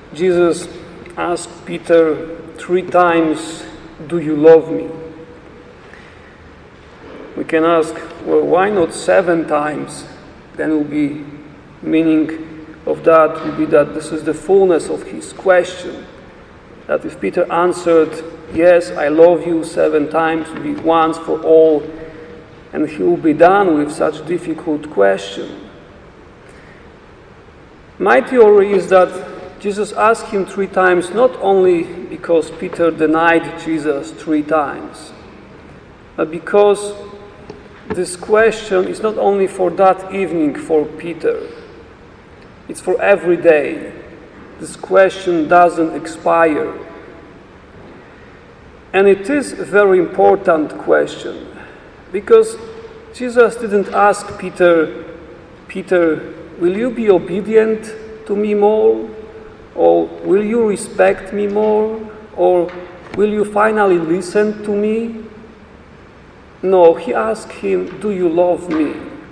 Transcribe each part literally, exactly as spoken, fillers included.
Jesus asked Peter three times, "Do you love me?" We can ask, well, why not seven times? Then will be meaning of that will be that this is the fullness of his question. That if Peter answered, "Yes, I love you," seven times, will be once for all, and he will be done with such difficult question. My theory is that Jesus asked him three times not only because Peter denied Jesus three times, but because this question is not only for that evening for Peter, it's for every day. This question doesn't expire. And it is a very important question, because Jesus didn't ask Peter, "Peter, will you be obedient to me more? Or will you respect me more? Or will you finally listen to me?" No, he asked him, "Do you love me?"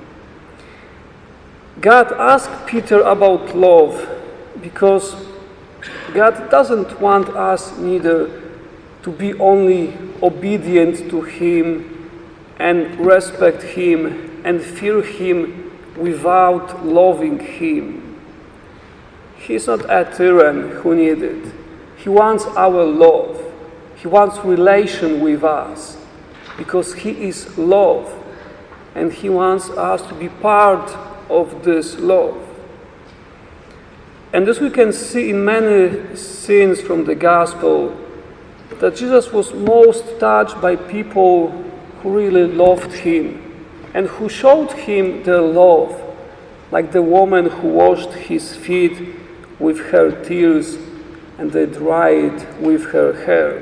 God asked Peter about love because God doesn't want us neither to be only obedient to Him and respect Him and fear Him without loving Him. He's not a tyrant who needs it. He wants our love. He wants relation with us because He is love, and He wants us to be part of this love. And as we can see in many scenes from the Gospel, that Jesus was most touched by people who really loved Him and who showed Him their love, like the woman who washed His feet with her tears and they dried with her hair.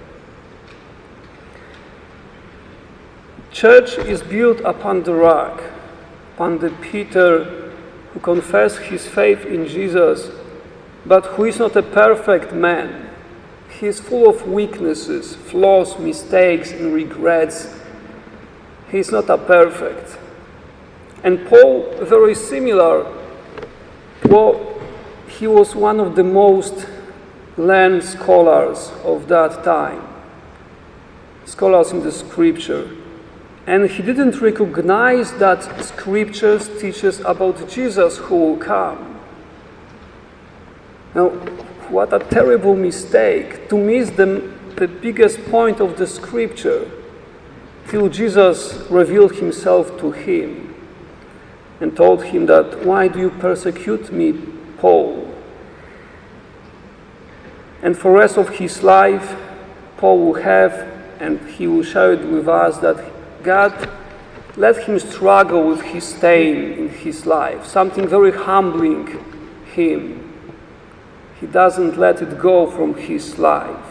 Church is built upon the rock, upon the Peter who confessed his faith in Jesus, but who is not a perfect man. He is full of weaknesses, flaws, mistakes, and regrets. He is not a perfect. And Paul, very similar. Well, he was one of the most learned scholars of that time, scholars in the Scripture. And he didn't recognize that Scriptures teaches about Jesus who will come. Now, what a terrible mistake to miss the, the biggest point of the Scripture till Jesus revealed Himself to him and told him that, "Why do you persecute me, Paul?" And for the rest of his life, Paul will have, and he will share it with us, that God let him struggle with his stain in his life, something very humbling him. He doesn't let it go from his life.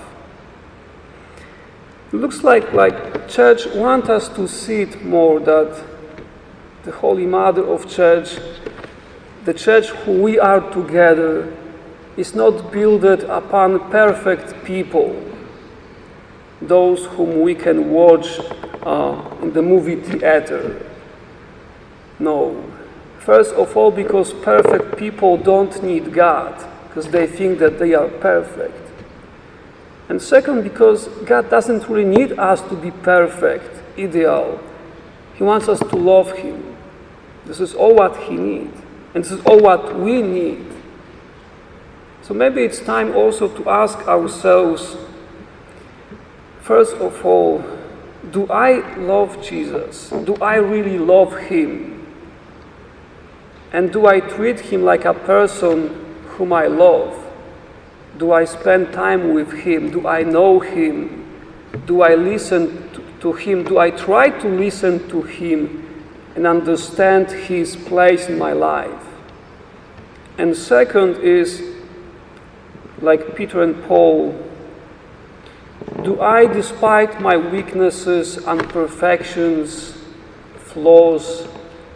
It looks like, like church wants us to see it more, that the Holy Mother of Church, the church who we are together, is not built upon perfect people, those whom we can watch uh, in the movie theater. No. First of all, because perfect people don't need God, because they think that they are perfect. And second, because God doesn't really need us to be perfect, ideal. He wants us to love Him. This is all what He needs. And this is all what we need. So maybe it's time also to ask ourselves, first of all, do I love Jesus? Do I really love Him? And do I treat Him like a person whom I love? Do I spend time with Him? Do I know Him? Do I listen to Him? Do I try to listen to Him and understand His place in my life? And second is, like Peter and Paul, do I, despite my weaknesses, imperfections, flaws,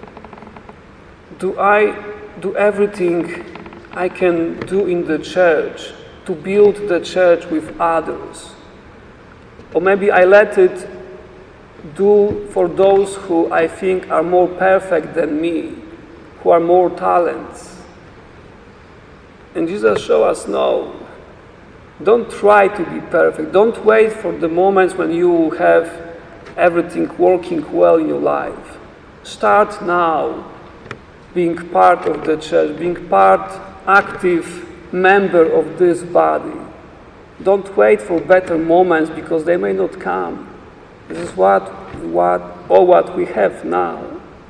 do I do everything I can do in the church to build the church with others? Or maybe I let it do for those who I think are more perfect than me, who are more talents. And Jesus showed us, no, don't try to be perfect. Don't wait for the moments when you have everything working well in your life. Start now being part of the church, being part, active member of this body. Don't wait for better moments because they may not come. This is what, what, all what we have now.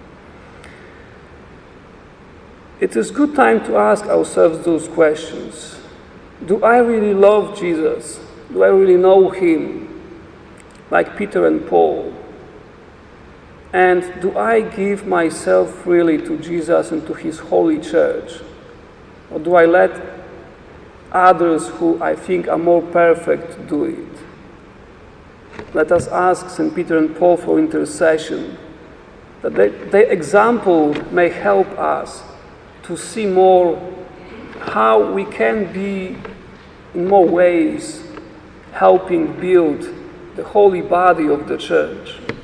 It is good time to ask ourselves those questions. Do I really love Jesus? Do I really know Him? Like Peter and Paul. And do I give myself really to Jesus and to His holy church? Or do I let others who I think are more perfect do it? Let us ask Saint Peter and Paul for intercession, that they, their example may help us to see more how we can be in more ways helping build the holy body of the church.